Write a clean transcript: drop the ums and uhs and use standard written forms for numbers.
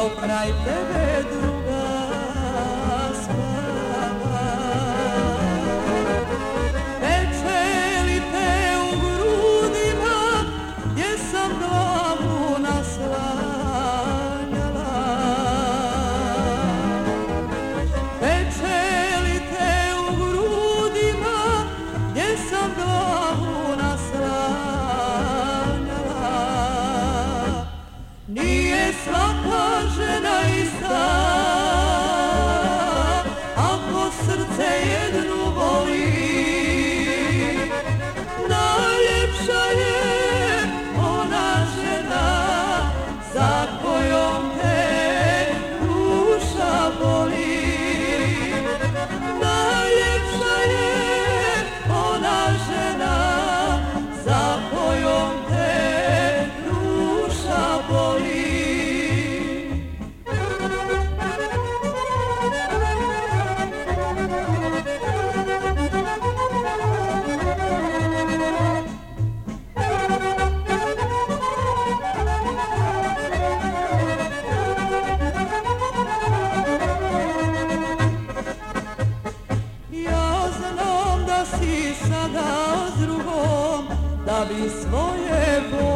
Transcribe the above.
dok kraj tebe druga spava. Peče li te u grudima gdje sam glavu naslanjala? Peče li te u grudima gdje sam glavu naslanjala? Nije svaka žena ista, ako srce jednu voli. Najljepša je ona žena za kojom te duša boli. Najljepša je ona žena za kojom te duša boli. Ja znam da si sada s drugom, da bi svoje